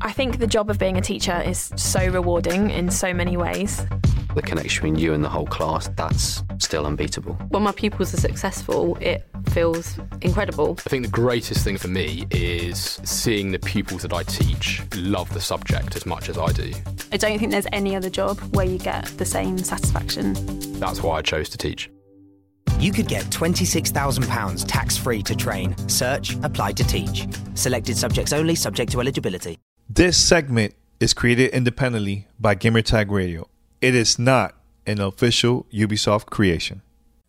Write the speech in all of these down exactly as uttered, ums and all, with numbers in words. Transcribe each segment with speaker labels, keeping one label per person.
Speaker 1: I think the job of being a teacher is so rewarding in so many ways.
Speaker 2: The connection between you and the whole class, that's still unbeatable.
Speaker 3: When my pupils are successful, it feels incredible.
Speaker 4: I think the greatest thing for me is seeing the pupils that I teach love the subject as much as I do.
Speaker 5: I don't think there's any other job where you get the same satisfaction.
Speaker 4: That's why I chose to teach.
Speaker 6: You could get twenty-six thousand pounds tax-free to train. Search Apply to Teach. Selected subjects only, subject to eligibility.
Speaker 7: This segment is created independently by Gamertag Radio. It is not an official Ubisoft creation.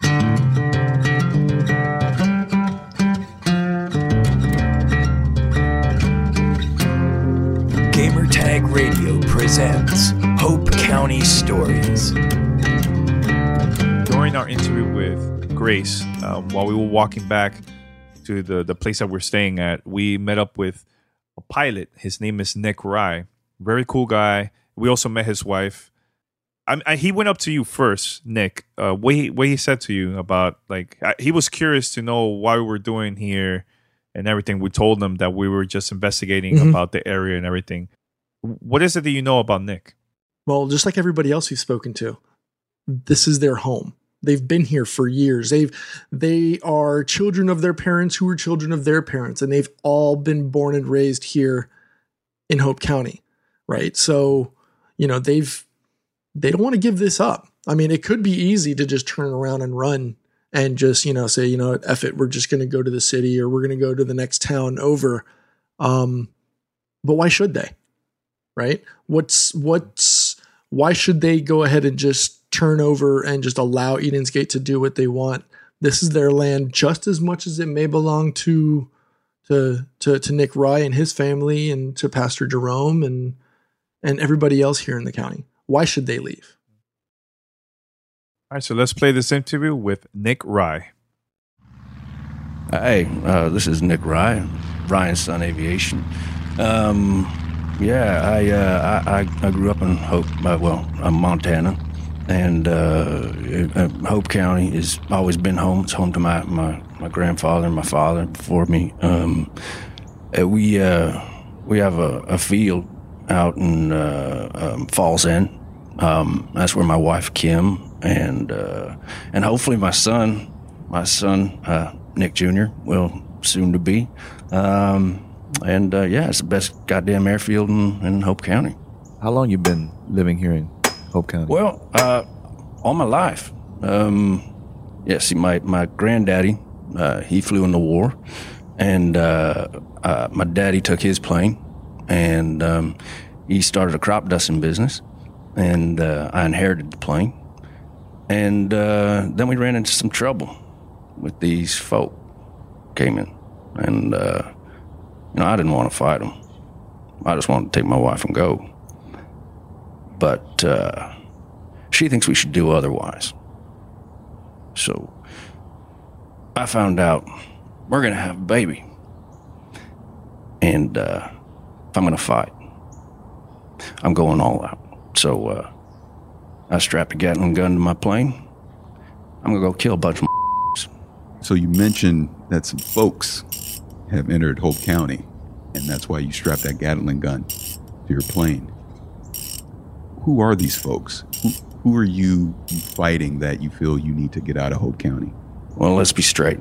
Speaker 8: Gamertag Radio presents Hope County Stories.
Speaker 7: During our interview with Grace, uh, while we were walking back to the, the place that we're staying at, we met up with a pilot. His name is Nick Rye. Very cool guy. We also met his wife. I, I, he went up to you first, Nick. Uh, what he what he said to you about, like, I, he was curious to know why we were doing here and everything. We told him that we were just investigating mm-hmm. about the area and everything. What is it that you know about Nick?
Speaker 9: Well, just like everybody else you've spoken to, this is their home. They've been here for years. They've they are children of their parents who were children of their parents, and they've all been born and raised here in Hope County, right? So, you know, they've they don't want to give this up. I mean, it could be easy to just turn around and run and just, you know, say, you know, F it, we're just going to go to the city or we're going to go to the next town over. Um, but why should they? Right? What's, what's, why should they go ahead and just turn over and just allow Eden's Gate to do what they want? This is their land just as much as it may belong to, to, to, to Nick Rye and his family and to Pastor Jerome and, and everybody else here in the county. Why should they leave?
Speaker 7: All right, so let's play this interview with Nick Rye.
Speaker 10: Hey, uh, this is Nick Rye, Ryan Sun Aviation. Um, yeah, I, uh, I I grew up in Hope, uh, well, I'm Montana, and uh, uh, Hope County has always been home. It's home to my, my, my grandfather and my father before me. Um, uh, we uh, we have a, a field out in uh, um, Falls End. Um, that's where my wife Kim and uh, and hopefully my son, my son uh, Nick Junior will soon to be. Um, and uh, yeah, it's the best goddamn airfield in, in Hope County.
Speaker 7: How long you been living here in Hope County?
Speaker 10: Well, uh, all my life. Um, yeah, see, my my granddaddy, uh, he flew in the war, and uh, uh, my daddy took his plane. And um, he started a crop dusting business, and uh, I inherited the plane. And uh, then we ran into some trouble with these folk came in, and uh, you know I didn't want to fight them. I just wanted to take my wife and go. But uh, she thinks we should do otherwise. So I found out we're gonna have a baby, and. Uh, If I'm going to fight, I'm going all out. So uh, I strapped a Gatling gun to my plane. I'm going to go kill a bunch of
Speaker 11: So you mentioned that some folks have entered Hope County, and that's why you strapped that Gatling gun to your plane. Who are these folks? Who, who are you fighting that you feel you need to get out of Hope County?
Speaker 10: Well, let's be straight.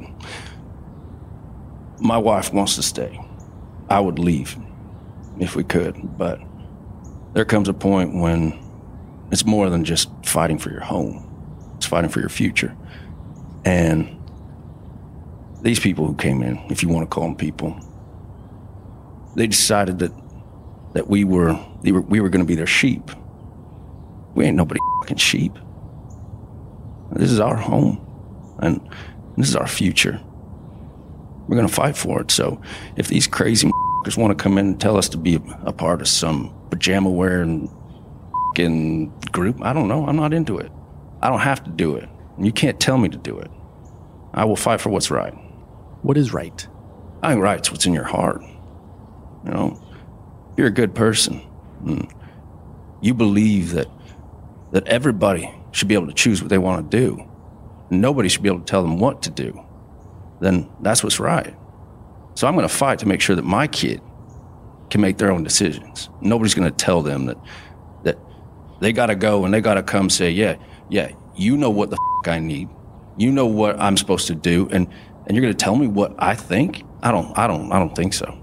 Speaker 10: My wife wants to stay. I would leave if we could, but there comes a point when it's more than just fighting for your home. It's fighting for your future. And these people who came in, if you want to call them people, they decided that that we were we were, we were going to be their sheep. We ain't nobody fucking sheep. This is our home, and this is our future. We're going to fight for it. So if these crazy just want to come in and tell us to be a, a part of some pajama wearing fucking group, I don't know. I'm not into it. I don't have to do it. You can't tell me to do it. I will fight for what's right.
Speaker 9: What is right?
Speaker 10: I think right's what's in your heart. You know, you're a good person. And you believe that that everybody should be able to choose what they want to do. Nobody should be able to tell them what to do. Then that's what's right. So I'm going to fight to make sure that my kid can make their own decisions. Nobody's going to tell them that that they got to go and they got to come say, yeah, yeah, you know what the f- I need. You know what I'm supposed to do, and, and you're going to tell me what I think? I don't, I don't, I don't think so.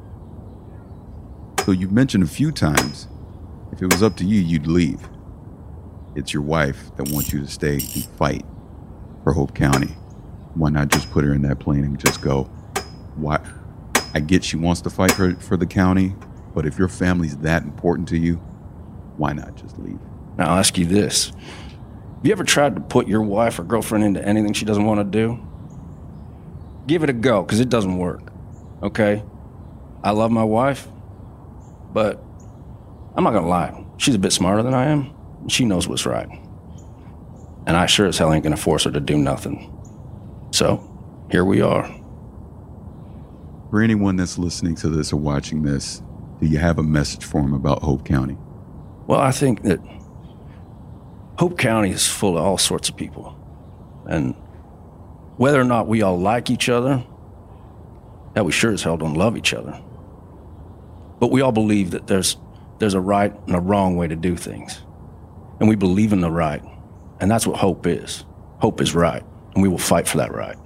Speaker 11: So you've mentioned a few times, if it was up to you, you'd leave. It's your wife that wants you to stay and fight for Hope County. Why not just put her in that plane and just go? Why? I get she wants to fight for, for the county, but if your family's that important to you, why not just leave?
Speaker 10: Now, I'll ask you this. Have you ever tried to put your wife or girlfriend into anything she doesn't want to do? Give it a go, because it doesn't work, okay? I love my wife, but I'm not going to lie. She's a bit smarter than I am, and she knows what's right. And I sure as hell ain't going to force her to do nothing. So, here we are.
Speaker 11: For anyone that's listening to this or watching this, do you have a message for them about Hope County?
Speaker 10: Well, I think that Hope County is full of all sorts of people. And whether or not we all like each other, that we sure as hell don't love each other. But we all believe that there's there's a right and a wrong way to do things. And we believe in the right. And that's what hope is. Hope is right. And we will fight for that right.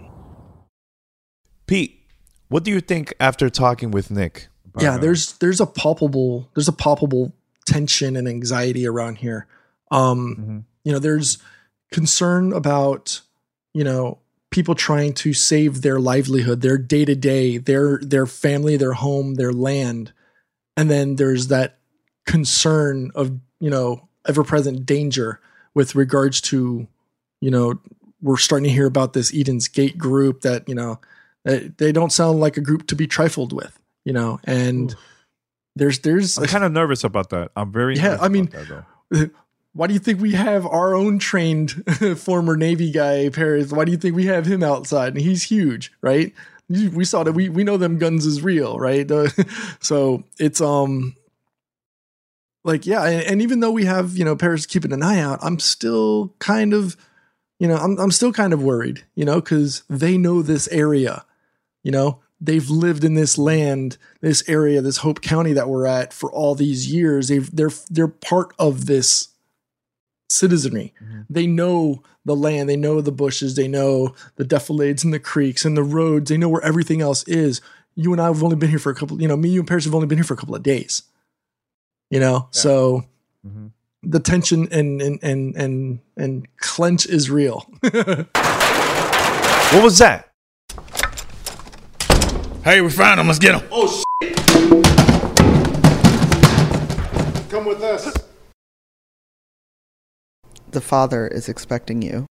Speaker 7: Pete, what do you think after talking with Nick?
Speaker 9: Yeah, there's there's a palpable there's a palpable tension and anxiety around here. Um, mm-hmm. You know, there's concern about, you know, people trying to save their livelihood, their day to day, their their family, their home, their land, and then there's that concern of, you know, ever present danger with regards to, you know, we're starting to hear about this Eden's Gate group that, you know, they, they don't sound like a group to be trifled with, you know, and Ooh. there's, there's,
Speaker 7: I'm kind of nervous about that. I'm very,
Speaker 9: yeah, I mean, that, why do you think we have our own trained former Navy guy, Paris? Why do you think we have him outside? And he's huge, right? We saw that we, we know them guns is real, right? Uh, so it's, um, like, yeah. And, and even though we have, you know, Paris keeping an eye out, I'm still kind of, you know, I'm, I'm still kind of worried, you know, cause they know this area, you know, they've lived in this land, this area, this Hope County that we're at for all these years. They've, they're, they're part of this citizenry. Mm-hmm. They know the land, they know the bushes, they know the defilades and the creeks and the roads. They know where everything else is. You and I have only been here for a couple, you know, me, you and Paris have only been here for a couple of days, you know? Yeah. So mm-hmm. the tension and, and, and, and, and clench is real.
Speaker 7: What was that?
Speaker 12: Hey, we found him. Let's get him.
Speaker 13: Oh, shit. Come with us.
Speaker 14: The father is expecting you.